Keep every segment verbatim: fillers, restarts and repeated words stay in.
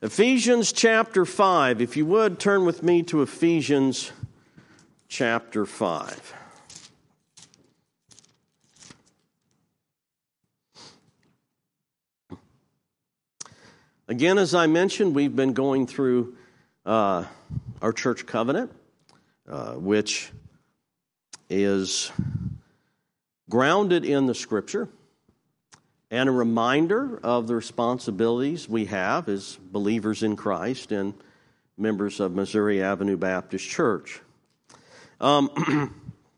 Ephesians chapter five. If you would, turn with me to Ephesians chapter five. Again, as I mentioned, we've been going through uh, our church covenant, uh, which is grounded in the Scripture and a reminder of the responsibilities we have as believers in Christ and members of Missouri Avenue Baptist Church. Um,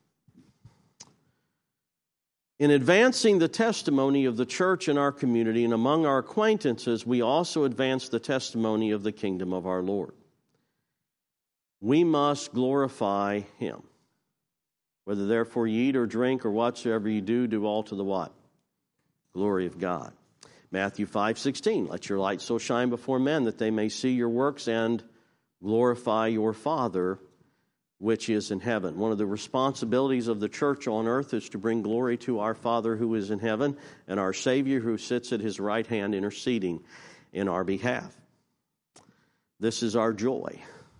in advancing the testimony of the church in our community and among our acquaintances, we also advance the testimony of the kingdom of our Lord. We must glorify Him. Whether therefore ye eat or drink or whatsoever you do, do all to the what? Glory of God. Matthew five sixteen, let your light so shine before men that they may see your works and glorify your Father which is in heaven. One of the responsibilities of the church on earth is to bring glory to our Father who is in heaven and our Savior who sits at His right hand interceding in our behalf. This is our joy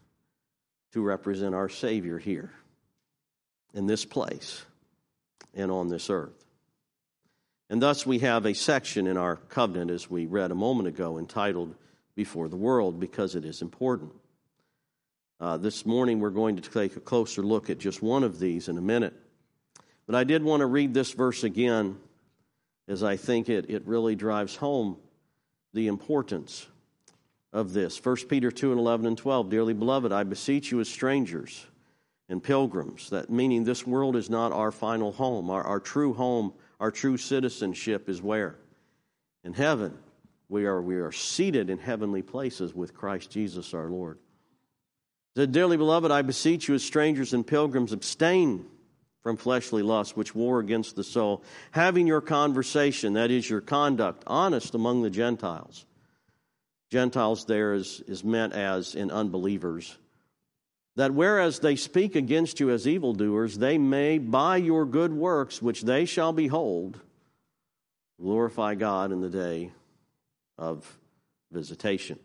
to represent our Savior here in this place and on this earth. And thus we have a section in our covenant, as we read a moment ago, entitled Before the World, because it is important. Uh, this morning we're going to take a closer look at just one of these in a minute. But I did want to read this verse again, as I think it, it really drives home the importance of this. First Peter two and eleven and twelve, dearly beloved, I beseech you as strangers and pilgrims, that meaning this world is not our final home. Our, our true home, our true citizenship is where? In heaven. We are, we are seated in heavenly places with Christ Jesus our Lord. He said, dearly beloved, I beseech you as strangers and pilgrims, abstain from fleshly lusts which war against the soul, having your conversation, that is your conduct, honest among the Gentiles. Gentiles there is, is meant as in unbelievers. That whereas they speak against you as evildoers, they may, by your good works, which they shall behold, glorify God in the day of visitation.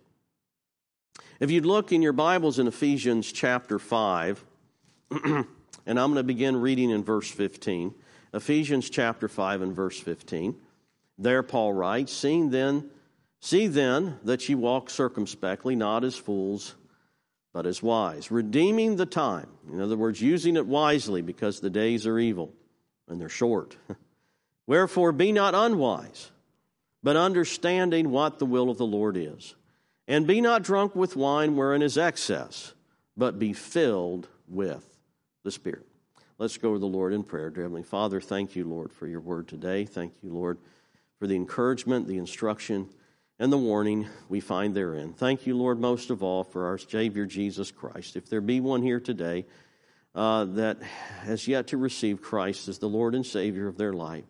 If you'd look in your Bibles in Ephesians chapter five, and I'm going to begin reading in verse fifteen. Ephesians chapter five and verse fifteen. There Paul writes, Seeing then, see then that ye walk circumspectly, not as fools, but as wise, redeeming the time. In other words, using it wisely, because the days are evil and they're short. Wherefore be not unwise, but understanding what the will of the Lord is. And be not drunk with wine wherein is excess, but be filled with the Spirit. Let's go to the Lord in prayer. Dear Heavenly Father, thank you, Lord, for your word today. Thank you, Lord, for the encouragement, the instruction, and the warning we find therein. Thank you, Lord, most of all, for our Savior, Jesus Christ. If there be one here today uh, that has yet to receive Christ as the Lord and Savior of their life,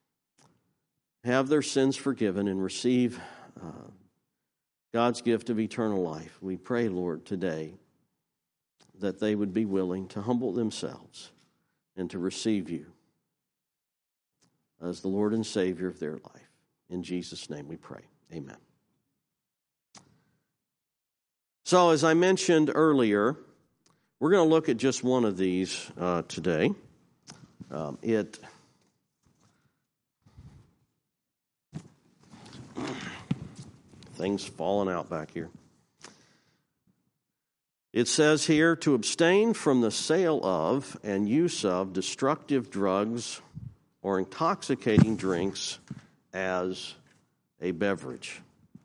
have their sins forgiven and receive uh, God's gift of eternal life, we pray, Lord, today that they would be willing to humble themselves and to receive you as the Lord and Savior of their life. In Jesus' name we pray. Amen. So, as I mentioned earlier, we're going to look at just one of these uh, today. Um, it things falling out back here. It says here to abstain from the sale of and use of destructive drugs or intoxicating drinks as a beverage.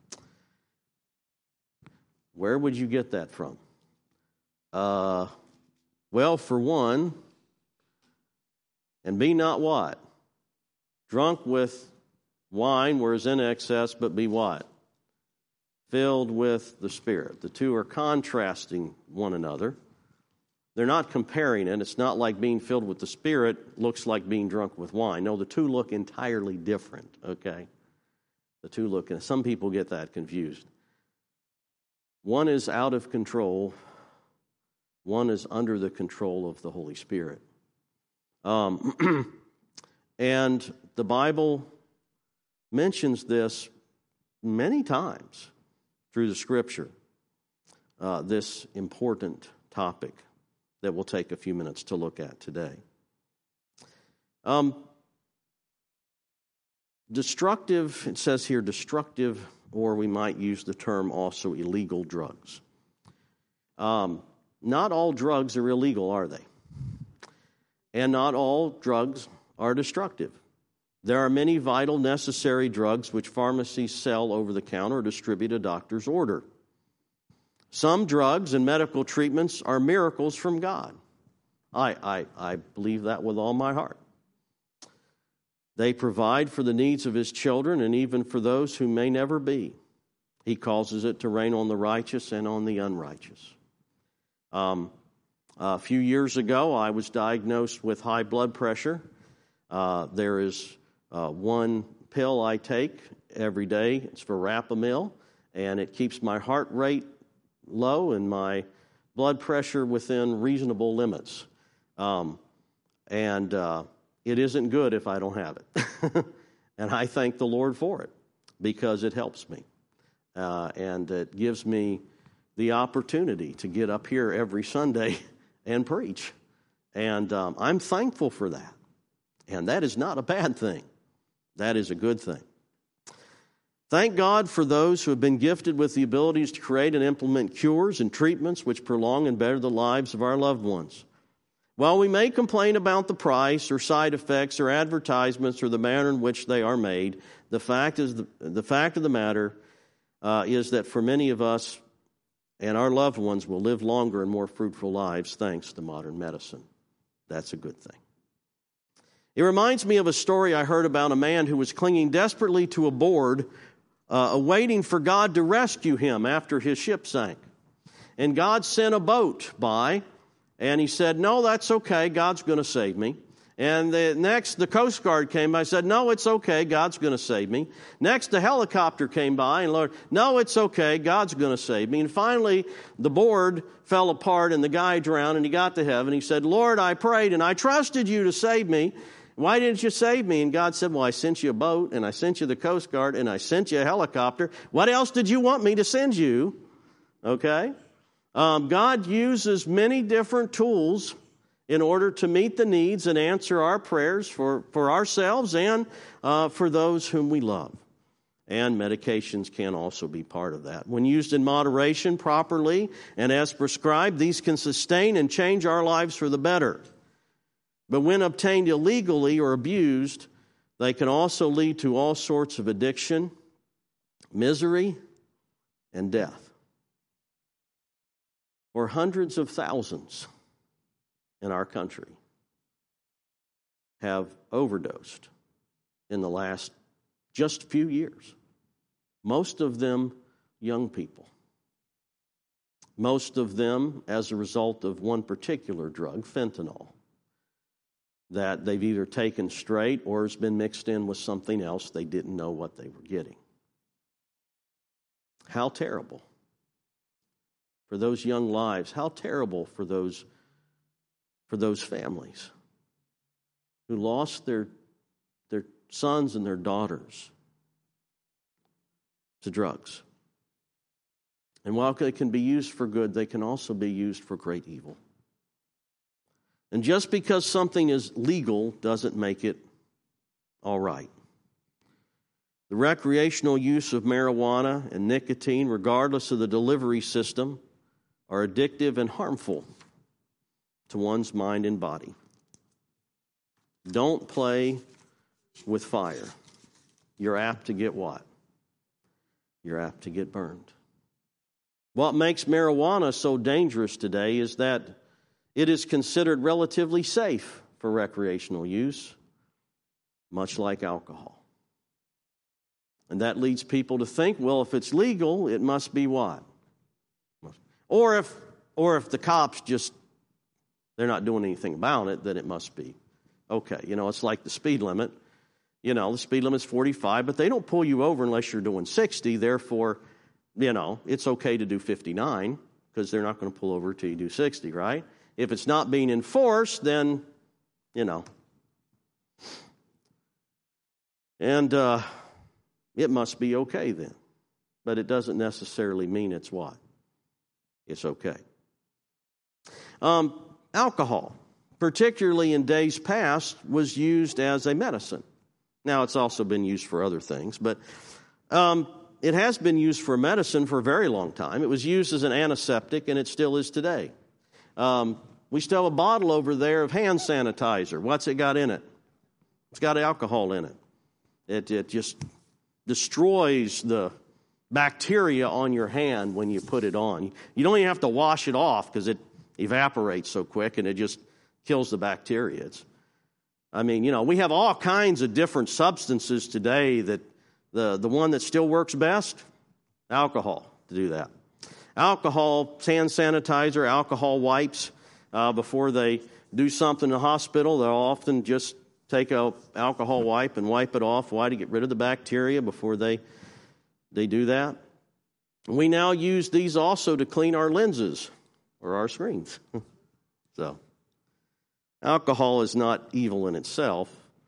Where would you get that from? Uh, well, for one, and be not what? Drunk with wine where is in excess, but be what? Filled with the Spirit. The two are contrasting one another. They're not comparing it. It's not like being filled with the Spirit looks like being drunk with wine. No, the two look entirely different, okay? The two look, and some people get that confused. One is out of control. One is under the control of the Holy Spirit. Um, and the Bible mentions this many times. through the Scripture uh, this important topic that we'll take a few minutes to look at today. Um, destructive, it says here destructive, or we might use the term also illegal drugs. Um, not all drugs are illegal, are they? And not all drugs are destructive. There are many vital, necessary drugs which pharmacies sell over the counter or distribute a doctor's order. Some drugs and medical treatments are miracles from God. I, I, I believe that with all my heart. They provide for the needs of His children and even for those who may never be. He causes it to rain on the righteous and on the unrighteous. Um, a few years ago, I was diagnosed with high blood pressure. Uh, there is uh, one pill I take every day. It's Verapamil, and it keeps my heart rate low and my blood pressure within reasonable limits. Um, and uh, it isn't good if I don't have it. And I thank the Lord for it because it helps me. Uh, and it gives me the opportunity to get up here every Sunday and preach. And um, I'm thankful for that. And that is not a bad thing. That is a good thing. Thank God for those who have been gifted with the abilities to create and implement cures and treatments which prolong and better the lives of our loved ones. While we may complain about the price or side effects or advertisements or the manner in which they are made, the fact is the, the fact of the matter uh, is that for many of us and our loved ones will live longer and more fruitful lives thanks to modern medicine. That's a good thing. It reminds me of a story I heard about a man who was clinging desperately to a board, uh, awaiting for God to rescue him after his ship sank. And God sent a boat by, and he said, no, that's okay, God's going to save me. And the next, the Coast Guard came by and said, no, it's okay, God's going to save me. Next, the helicopter came by and Lord, no, it's okay, God's going to save me. And finally, the board fell apart and the guy drowned and he got to heaven. He said, Lord, I prayed and I trusted you to save me. Why didn't you save me? And God said, well, I sent you a boat and I sent you the Coast Guard and I sent you a helicopter. What else did you want me to send you? Okay? Um, God uses many different tools in order to meet the needs and answer our prayers for, for ourselves and uh, for those whom we love. And medications can also be part of that. When used in moderation, properly, and as prescribed, these can sustain and change our lives for the better. But when obtained illegally or abused, they can also lead to all sorts of addiction, misery, and death. For hundreds of thousands in our country have overdosed in the last just few years. Most of them young people. Most of them as a result of one particular drug, fentanyl, that they've either taken straight or has been mixed in with something else they didn't know what they were getting. How terrible for those young lives. How terrible for those, for those families who lost their, their sons and their daughters to drugs. And while they can be used for good, they can also be used for great evil. And just because something is legal doesn't make it all right. The recreational use of marijuana and nicotine, regardless of the delivery system, are addictive and harmful to one's mind and body. Don't play with fire. You're apt to get what? You're apt to get burned. What makes marijuana so dangerous today is that it is considered relatively safe for recreational use, much like alcohol. And that leads people to think, well, if it's legal, it must be what? Or if or if the cops just, they're not doing anything about it, then it must be okay. You know, it's like the speed limit. You know, the speed limit's forty-five, but they don't pull you over unless you're doing sixty. Therefore, you know, it's okay to do fifty-nine because they're not going to pull over till you do sixty, right? If it's not being enforced, then, you know. And uh, it must be okay then. but it doesn't necessarily mean it's what? It's okay. Um, alcohol, particularly in days past, was used as a medicine. Now, it's also been used for other things, but um, it has been used for medicine for a very long time. It was used as an antiseptic, and it still is today. Um, we still have a bottle over there of hand sanitizer. What's it got in it? It's got alcohol in it. It, it just destroys the bacteria on your hand when you put it on. You don't even have to wash it off because it evaporates so quick, and it just kills the bacteria. It's I mean, you know, we have all kinds of different substances today that the, the one that still works best, alcohol to do that. Alcohol, hand sanitizer, alcohol wipes, uh, before they do something in the hospital, they'll often just take an alcohol wipe and wipe it off. Why? To get rid of the bacteria before they, they do that. We now use these also to clean our lenses or our screens. So, alcohol is not evil in itself.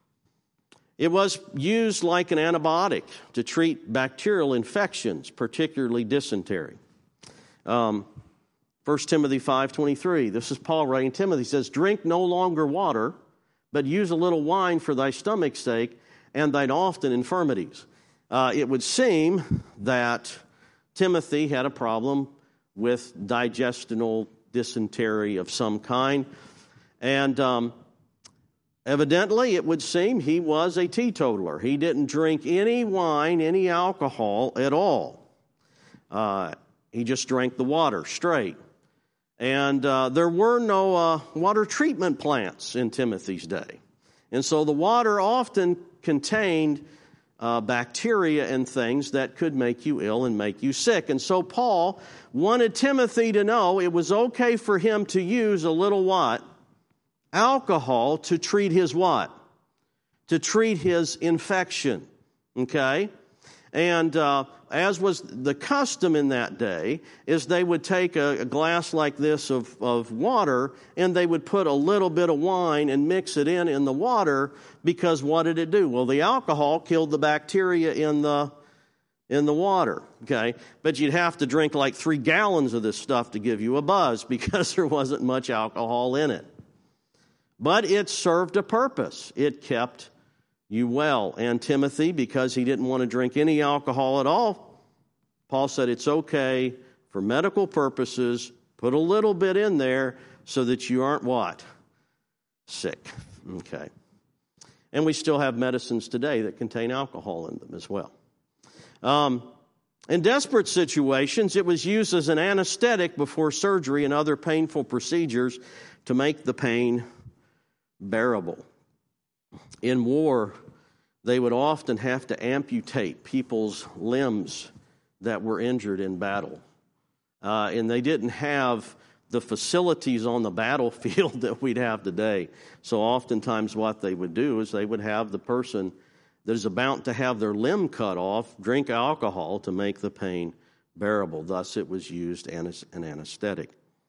It was used like an antibiotic to treat bacterial infections, particularly dysentery. Um, First Timothy five twenty-three, this is Paul writing to Timothy. He says, drink no longer water, but use a little wine for thy stomach's sake and thine often infirmities. Uh, it would seem that Timothy had a problem with digestional dysentery of some kind. And um, evidently, it would seem he was a teetotaler. He didn't drink any wine, any alcohol at all. Uh, he just drank the water straight. And uh, there were no uh, water treatment plants in Timothy's day. And so the water often contained uh, bacteria and things that could make you ill and make you sick. And so Paul wanted Timothy to know it was okay for him to use a little what? Alcohol to treat his what? To treat his infection. Okay? And uh, as was the custom in that day, is they would take a, a glass like this of, of water, and they would put a little bit of wine and mix it in in the water, because what did it do? Well, the alcohol killed the bacteria in the in the water, okay? But you'd have to drink like three gallons of this stuff to give you a buzz, because there wasn't much alcohol in it. But it served a purpose. It kept you well. And Timothy, because he didn't want to drink any alcohol at all, Paul said it's okay for medical purposes, put a little bit in there so that you aren't what? Sick. Okay. And we still have medicines today that contain alcohol in them as well. Um, in desperate situations, it was used as an anesthetic before surgery and other painful procedures to make the pain bearable. In war, they would often have to amputate people's limbs that were injured in battle. Uh, and they didn't have the facilities on the battlefield that we'd have today. So oftentimes what they would do is they would have the person that is about to have their limb cut off drink alcohol to make the pain bearable. Thus it was used as an anesthetic.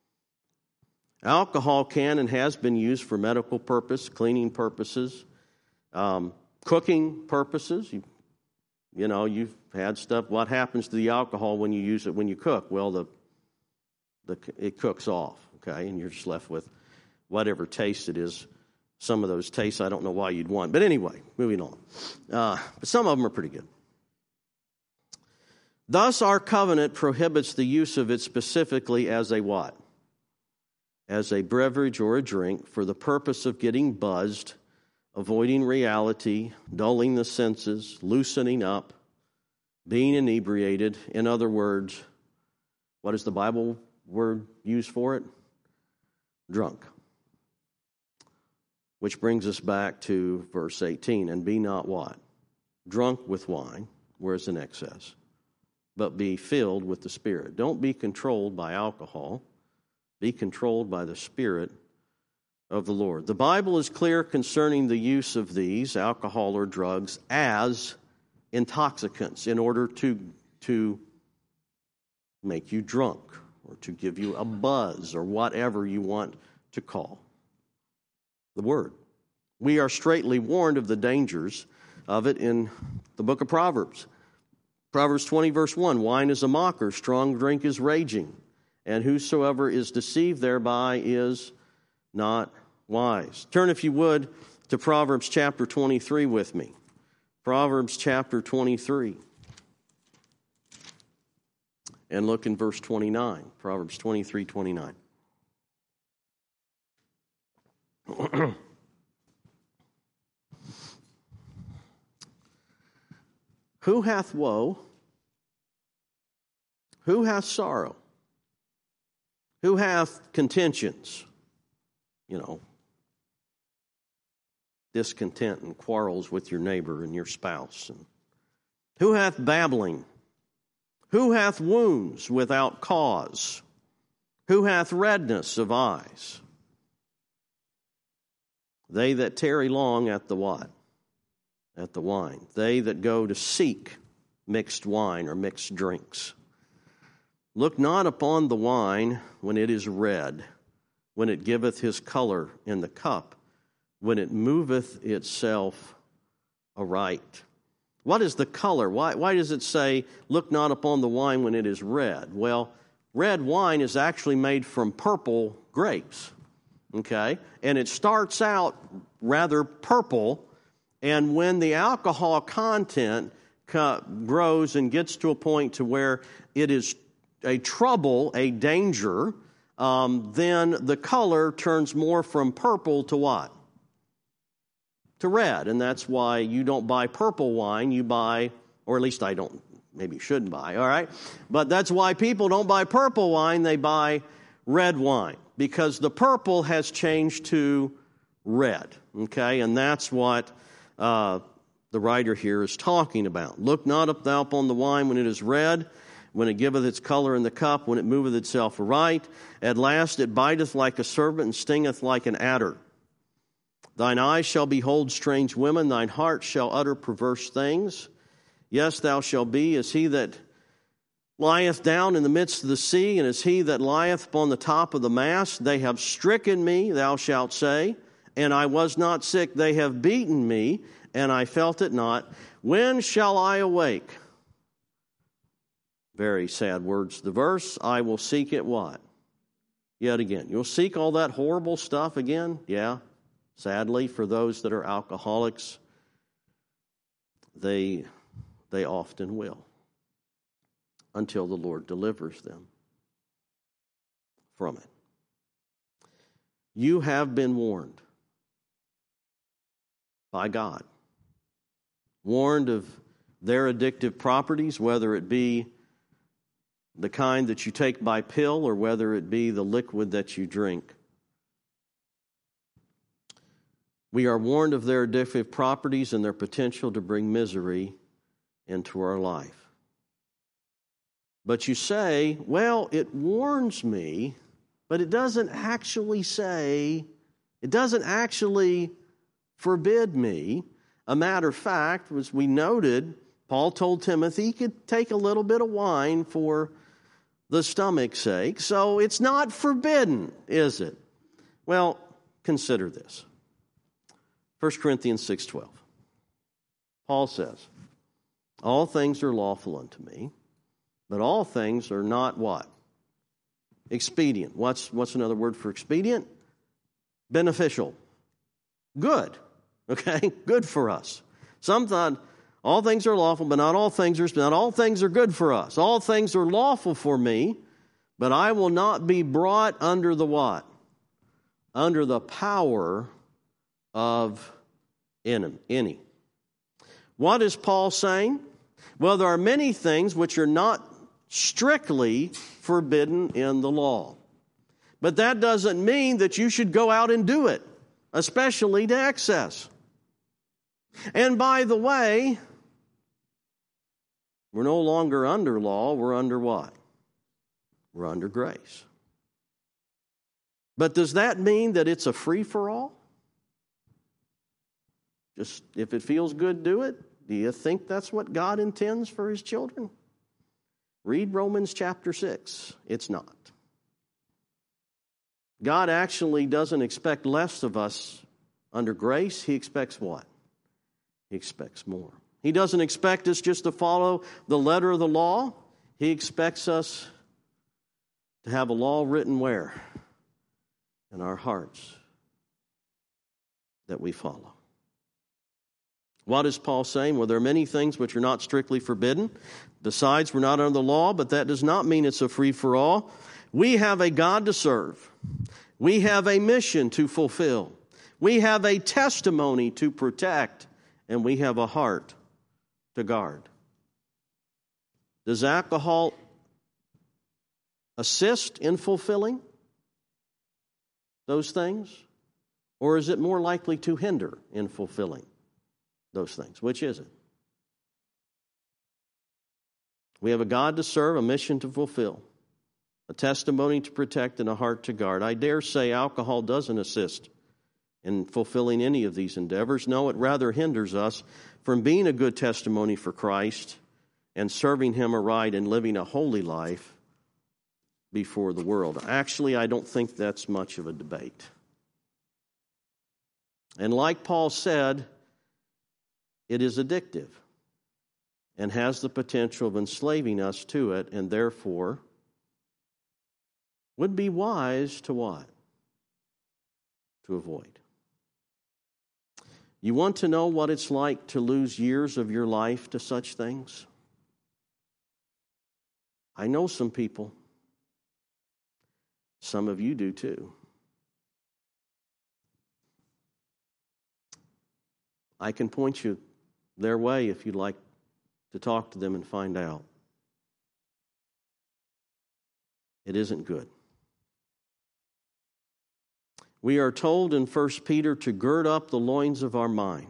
Alcohol can and has been used for medical purpose, cleaning purposes, um, cooking purposes. You, you know, you've had stuff. What happens to the alcohol when you use it when you cook? Well, the the it cooks off, okay, and you're just left with whatever taste it is. Some of those tastes I don't know why you'd want. But anyway, moving on. Uh, but some of them are pretty good. Thus, our covenant prohibits the use of it specifically as a what? As a beverage or a drink for the purpose of getting buzzed, avoiding reality, dulling the senses, loosening up, being inebriated. In other words, what is the Bible word used for it? Drunk. Which brings us back to verse eighteen. And be not what? Drunk with wine, whereas in excess, but be filled with the Spirit. Don't be controlled by alcohol. Be controlled by the Spirit of the Lord. The Bible is clear concerning the use of these, alcohol or drugs, as intoxicants in order to, to make you drunk or to give you a buzz or whatever you want to call the word. We are straightly warned of the dangers of it in the book of Proverbs. Proverbs twenty, verse one, wine is a mocker, strong drink is raging, and whosoever is deceived thereby is not wise. Turn, if you would, to Proverbs chapter twenty-three with me. Proverbs chapter twenty-three. And look in verse twenty-nine. Proverbs twenty-three, twenty-nine. Who hath woe? Who hath sorrow? Who hath contentions? You know, discontent and quarrels with your neighbor and your spouse. And who hath babbling? Who hath wounds without cause? Who hath redness of eyes? They that tarry long at the what? At the wine. They that go to seek mixed wine or mixed drinks. Look not upon the wine when it is red, when it giveth his color in the cup, when it moveth itself aright. What is the color? Why, why does it say, look not upon the wine when it is red? Well, red wine is actually made from purple grapes, okay? And it starts out rather purple, and when the alcohol content co- grows and gets to a point to where it is a trouble, a danger, um, then the color turns more from purple to what? To red. And that's why you don't buy purple wine, you buy, or at least I don't, maybe you shouldn't buy, all right? But that's why people don't buy purple wine, they buy red wine, because the purple has changed to red, okay? And that's what uh, the writer here is talking about. Look not up thou upon the wine when it is red, when it giveth its color in the cup, when it moveth itself aright. At last it biteth like a serpent and stingeth like an adder. Thine eyes shall behold strange women, thine heart shall utter perverse things. Yes, thou shalt be as he that lieth down in the midst of the sea, and as he that lieth upon the top of the mast. They have stricken me, thou shalt say, and I was not sick. They have beaten me, and I felt it not. When shall I awake? Very sad words. The verse, I will seek it what? Yet again. You'll seek all that horrible stuff again? Yeah. Sadly, for those that are alcoholics, they, they often will, until the Lord delivers them from it. You have been warned by God. Warned of their addictive properties, whether it be the kind that you take by pill or whether it be the liquid that you drink. We are warned of their addictive properties and their potential to bring misery into our life. But you say, well, it warns me, but it doesn't actually say, it doesn't actually forbid me. A matter of fact, as we noted, Paul told Timothy he could take a little bit of wine for the stomach's sake. So it's not forbidden, is it? Well, consider this. First Corinthians six twelve. Paul says, all things are lawful unto me, but all things are not what? Expedient. What's, what's another word for expedient? Beneficial. Good. Okay? Good for us. Some thought all things are lawful, but not all things are not all things are good for us. All things are lawful for me, but I will not be brought under the what? Under the power of any. What is Paul saying? Well, there are many things which are not strictly forbidden in the law. But that doesn't mean that you should go out and do it, especially to excess. And by the way, we're no longer under law, we're under what? We're under grace. But does that mean that it's a free-for-all? Just if it feels good, do it? Do you think that's what God intends for His children? Read Romans chapter six. It's not. God actually doesn't expect less of us under grace. He expects what? He expects more. He doesn't expect us just to follow the letter of the law. He expects us to have a law written where? In our hearts that we follow. What is Paul saying? Well, there are many things which are not strictly forbidden. Besides, we're not under the law, but that does not mean it's a free-for-all. We have a God to serve. We have a mission to fulfill. We have a testimony to protect, and we have a heart to guard. Does alcohol assist in fulfilling those things? Or is it more likely to hinder in fulfilling those things? Which is it? We have a God to serve, a mission to fulfill, a testimony to protect, and a heart to guard. I dare say alcohol doesn't assist in fulfilling any of these endeavors. No, it rather hinders us from being a good testimony for Christ and serving Him aright and living a holy life before the world. Actually, I don't think that's much of a debate. And like Paul said, it is addictive and has the potential of enslaving us to it, and therefore would be wise to what? To avoid. You want to know what it's like to lose years of your life to such things? I know some people. Some of you do too. I can point you their way if you'd like to talk to them and find out. It isn't good. We are told in First Peter to gird up the loins of our mind.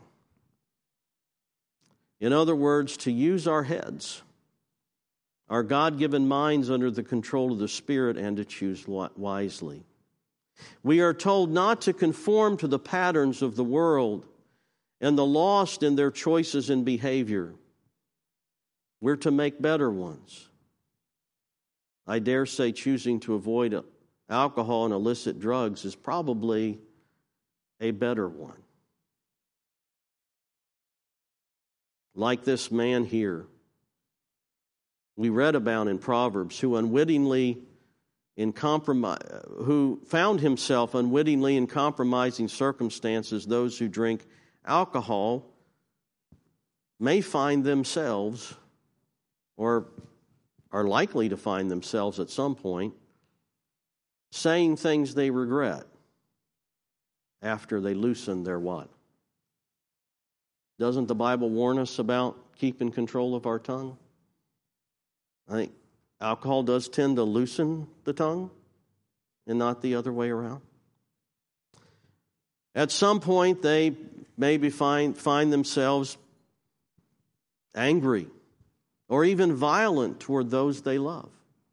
In other words, to use our heads, our God-given minds under the control of the Spirit, and to choose wisely. We are told not to conform to the patterns of the world and the lost in their choices and behavior. We're to make better ones. I dare say choosing to avoid alcohol and illicit drugs is probably a better one. Like this man here, we read about in Proverbs, who unwittingly in compromise, who found himself unwittingly in compromising circumstances. Those who drink alcohol may find themselves, or are likely to find themselves at some point, saying things they regret after they loosen their what? Doesn't the Bible warn us about keeping control of our tongue? I think alcohol does tend to loosen the tongue and not the other way around. At some point, they maybe find, find themselves angry or even violent toward those they love.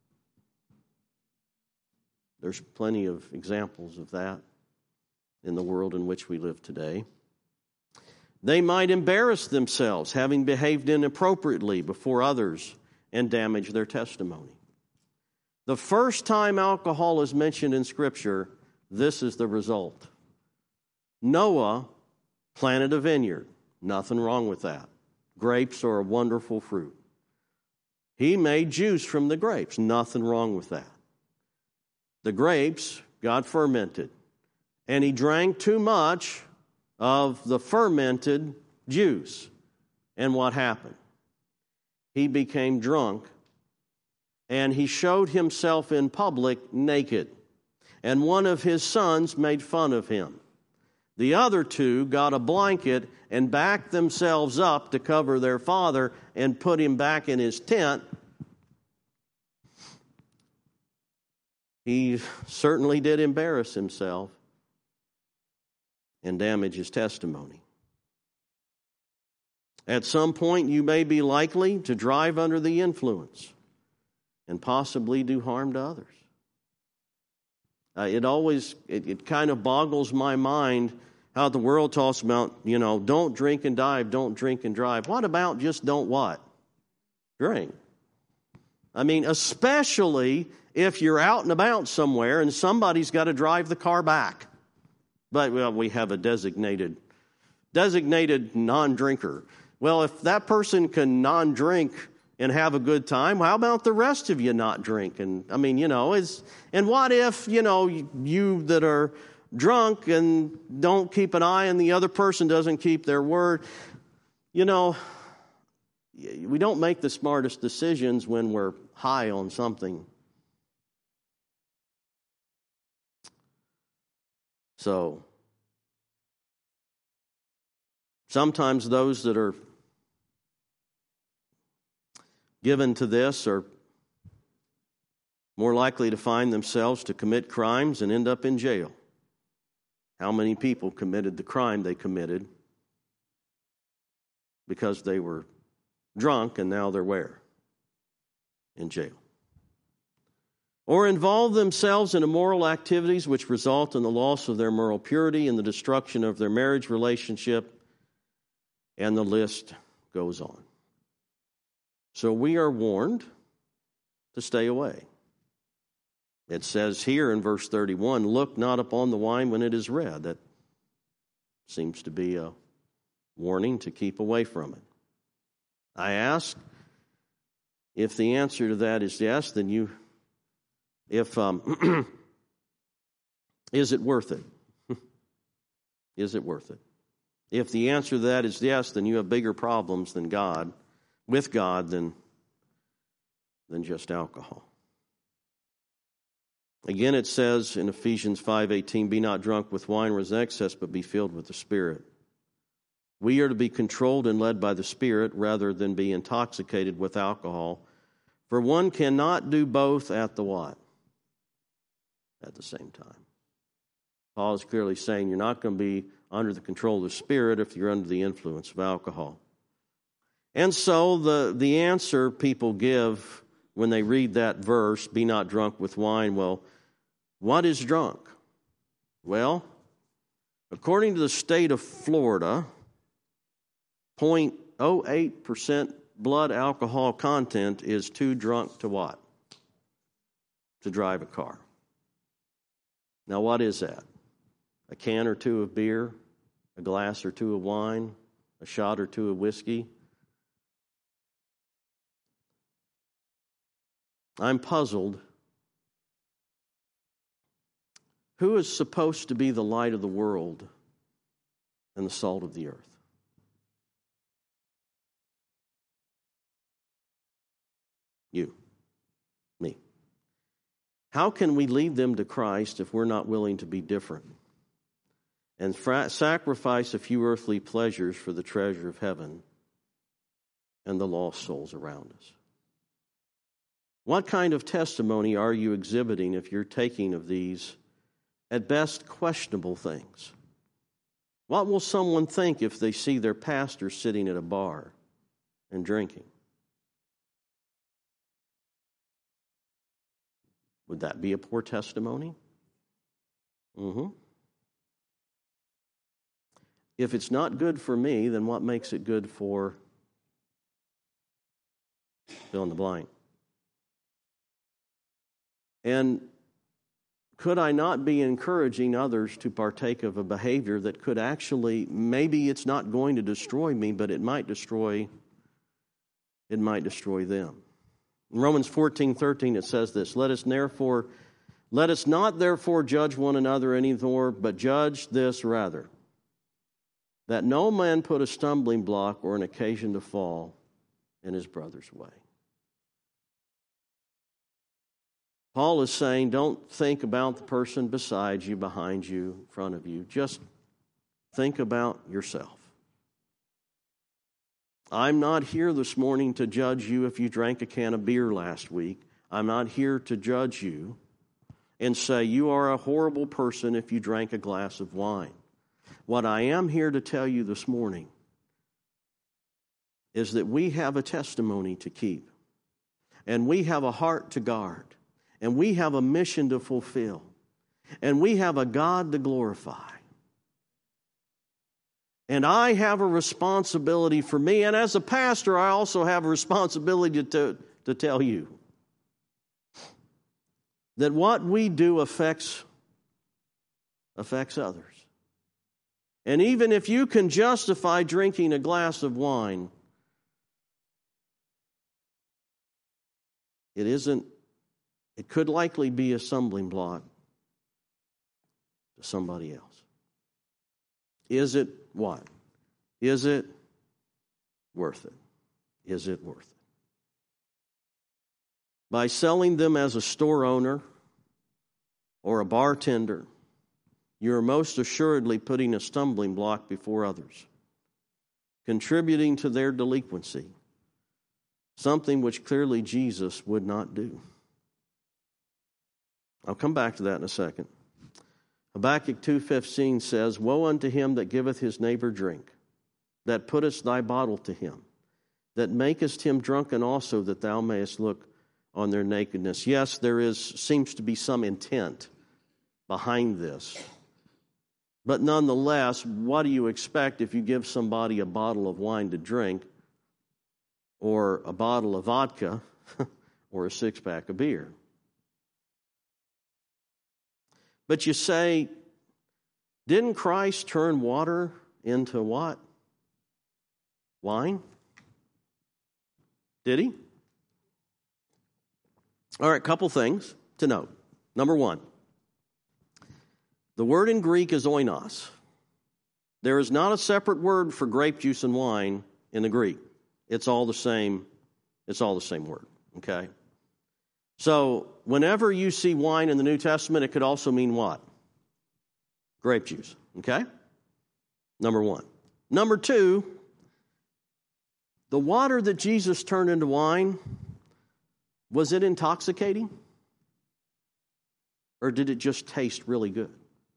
There's plenty of examples of that in the world in which we live today. They might embarrass themselves, having behaved inappropriately before others, and damage their testimony. The first time alcohol is mentioned in Scripture, this is the result. Noah planted a vineyard. Nothing wrong with that. Grapes are a wonderful fruit. He made juice from the grapes. Nothing wrong with that. The grapes got fermented, and he drank too much of the fermented juice. And what happened? He became drunk, and he showed himself in public naked. And one of his sons made fun of him. The other two got a blanket and backed themselves up to cover their father and put him back in his tent. He certainly did embarrass himself and damage his testimony. At some point, you may be likely to drive under the influence and possibly do harm to others. Uh, it always, it, it kind of boggles my mind how the world talks about, you know, don't drink and drive, don't drink and drive. What about just don't what? Drink. I mean, especially if you're out and about somewhere and somebody's got to drive the car back. But, well, we have a designated, designated non-drinker. Well, if that person can non-drink and have a good time, how about the rest of you not drink? And I mean, you know, is and what if, you know, you that are drunk and don't keep an eye and the other person doesn't keep their word? You know, we don't make the smartest decisions when we're high on something. So, sometimes those that are given to this are more likely to find themselves to commit crimes and end up in jail. How many people committed the crime they committed because they were drunk and now they're where? In jail. Or involve themselves in immoral activities which result in the loss of their moral purity and the destruction of their marriage relationship, and the list goes on. So we are warned to stay away. It says here in verse thirty-one, look not upon the wine when it is red. That seems to be a warning to keep away from it. I ask, if the answer to that is yes, then you, if, um, is it worth it? Is it worth it? If the answer to that is yes, then you have bigger problems than God, with God, than, than just alcohol. Again, it says in Ephesians five eighteen, be not drunk with wine or with excess, but be filled with the Spirit. We are to be controlled and led by the Spirit rather than be intoxicated with alcohol. For one cannot do both at the what? At the same time. Paul is clearly saying you're not going to be under the control of the Spirit if you're under the influence of alcohol. And so the, the answer people give when they read that verse, be not drunk with wine, well, what is drunk? Well, according to the state of Florida, zero point zero eight percent blood alcohol content is too drunk to what? To drive a car. Now, what is that? A can or two of beer, a glass or two of wine, a shot or two of whiskey? I'm puzzled. Who is supposed to be the light of the world and the salt of the earth? You, me. How can we lead them to Christ if we're not willing to be different and fra- sacrifice a few earthly pleasures for the treasure of heaven and the lost souls around us? What kind of testimony are you exhibiting if you're taking of these, at best, questionable things? What will someone think if they see their pastor sitting at a bar and drinking? Would that be a poor testimony? Mm-hmm. If it's not good for me, then what makes it good for fill in the blank? And could I not be encouraging others to partake of a behavior that could actually, maybe it's not going to destroy me, but it might destroy, it might destroy them. In Romans fourteen thirteen, it says this, let us therefore, let us not therefore judge one another any more, but judge this rather, that no man put a stumbling block or an occasion to fall in his brother's way. Paul is saying, don't think about the person beside you, behind you, in front of you. Just think about yourself. I'm not here this morning to judge you if you drank a can of beer last week. I'm not here to judge you and say you are a horrible person if you drank a glass of wine. What I am here to tell you this morning is that we have a testimony to keep, and we have a heart to guard. And we have a mission to fulfill. And we have a God to glorify. And I have a responsibility for me. And as a pastor, I also have a responsibility to, to tell you that what we do affects, affects others. And even if you can justify drinking a glass of wine, it isn't, it could likely be a stumbling block to somebody else. Is it what? Is it worth it? Is it worth it? By selling them as a store owner or a bartender, you are most assuredly putting a stumbling block before others, contributing to their delinquency, something which clearly Jesus would not do. I'll come back to that in a second. Habakkuk two fifteen says, Woe unto him that giveth his neighbor drink, that puttest thy bottle to him, that makest him drunken also, that thou mayest look on their nakedness. Yes, there is seems to be some intent behind this. But nonetheless, what do you expect if you give somebody a bottle of wine to drink, or a bottle of vodka, or a six-pack of beer? But you say, didn't Christ turn water into what? Wine? Did he? All right, couple things to note. Number one, the word in Greek is oinos. There is not a separate word for grape juice and wine in the Greek. It's all the same, it's all the same word, okay? So, whenever you see wine in the New Testament, it could also mean what? Grape juice, okay? Number one. Number two, the water that Jesus turned into wine, was it intoxicating? Or did it just taste really good?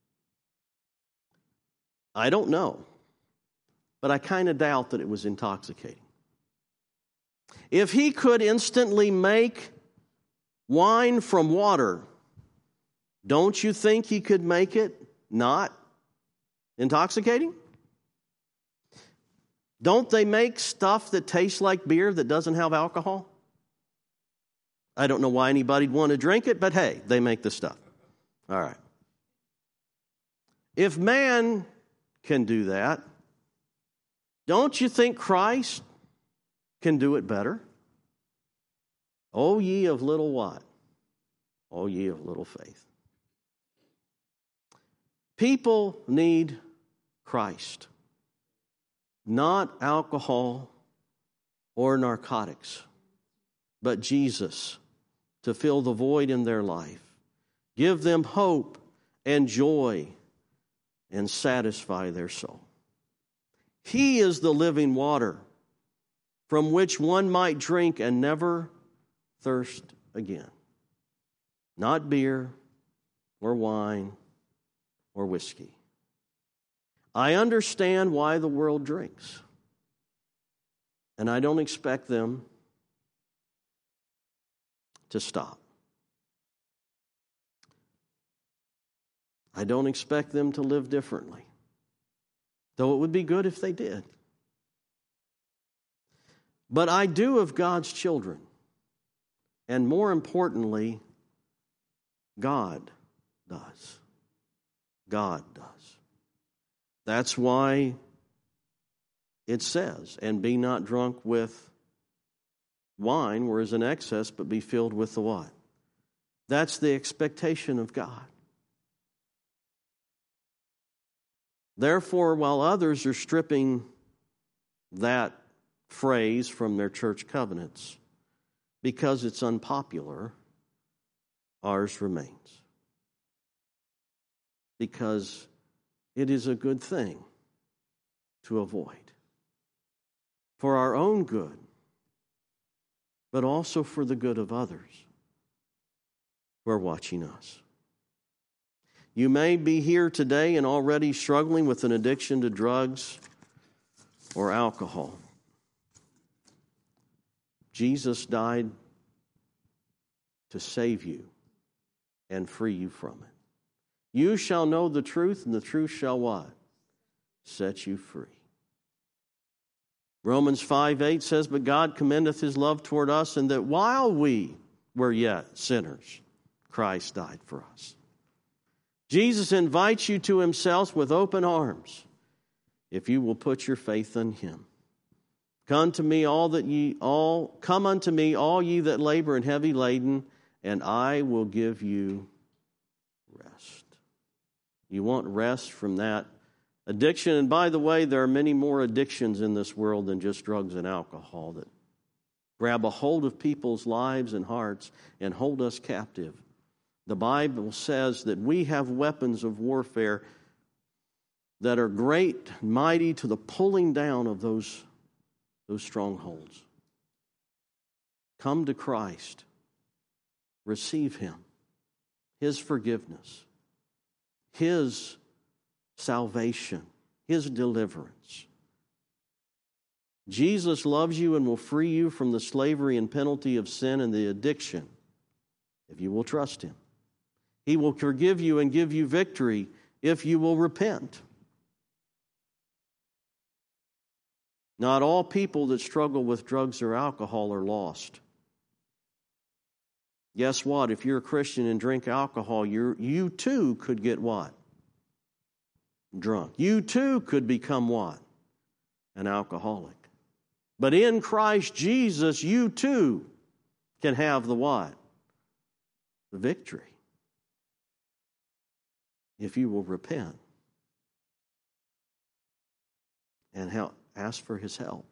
I don't know, but I kind of doubt that it was intoxicating. If he could instantly make wine from water, don't you think he could make it not intoxicating? Don't they make stuff that tastes like beer that doesn't have alcohol? I don't know why anybody'd want to drink it, but hey, they make the stuff. All right. If man can do that, don't you think Christ can do it better? O ye of little what? O ye of little faith. People need Christ, not alcohol or narcotics, but Jesus to fill the void in their life, give them hope and joy, and satisfy their soul. He is the living water from which one might drink and never thirst again. Not beer or wine or whiskey. I understand why the world drinks, and I don't expect them to stop. I don't expect them to live differently, though it would be good if they did. But I do of God's children, and more importantly, God does. God does. That's why it says, and be not drunk with wine, whereas in excess, but be filled with the what? That's the expectation of God. Therefore, while others are stripping that phrase from their church covenants because it's unpopular, ours remains. Because it is a good thing to avoid. For our own good, but also for the good of others who are watching us. You may be here today and already struggling with an addiction to drugs or alcohol. Jesus died to save you and free you from it. You shall know the truth, and the truth shall what? Set you free. Romans five eight says, But God commendeth his love toward us, and that while we were yet sinners, Christ died for us. Jesus invites you to himself with open arms. if you will put your faith in him. Come to me, all that ye all come unto me, all ye that labor and heavy laden, and I will give you rest. You want rest from that addiction. And by the way, there are many more addictions in this world than just drugs and alcohol that grab a hold of people's lives and hearts and hold us captive. The Bible says that we have weapons of warfare that are great, mighty to the pulling down of those, those strongholds. Come to Christ. Receive him, his forgiveness, his salvation, his deliverance. Jesus loves you and will free you from the slavery and penalty of sin and the addiction if you will trust him. He will forgive you and give you victory if you will repent. Not all people that struggle with drugs or alcohol are lost. Guess what? If you're a Christian and drink alcohol, you're, you too could get what? Drunk. You too could become what? An alcoholic. But in Christ Jesus, you too can have the what? The victory. If you will repent and help, ask for his help.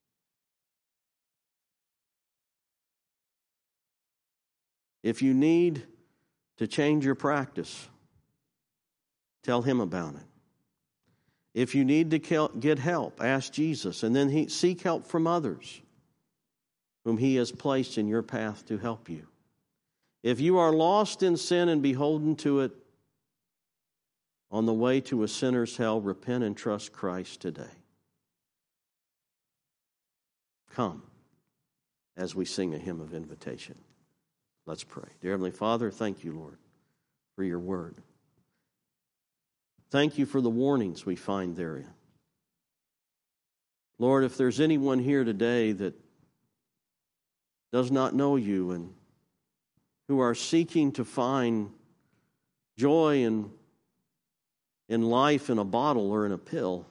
If you need to change your practice, tell him about it. If you need to get help, ask Jesus, and then he, seek help from others whom he has placed in your path to help you. If you are lost in sin and beholden to it, on the way to a sinner's hell, repent and trust Christ today. Come as we sing a hymn of invitation. Let's pray. Dear Heavenly Father, thank you, Lord, for your word. Thank you for the warnings we find therein. Lord, if there's anyone here today that does not know you and who are seeking to find joy in, in life in a bottle or in a pill,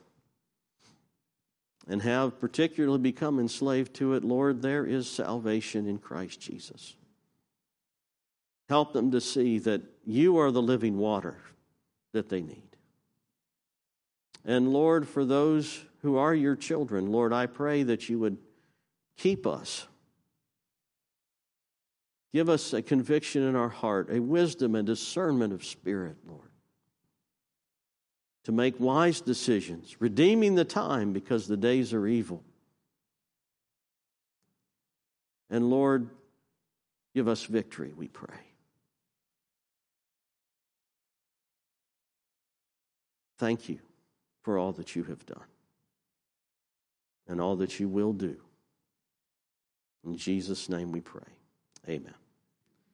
and have particularly become enslaved to it, Lord, there is salvation in Christ Jesus. Help them to see that you are the living water that they need. And Lord, for those who are your children, Lord, I pray that you would keep us. Give us a conviction in our heart, a wisdom and discernment of spirit, Lord, to make wise decisions, redeeming the time because the days are evil. And Lord, give us victory, we pray. Thank you for all that you have done and all that you will do. In Jesus' name we pray. Amen.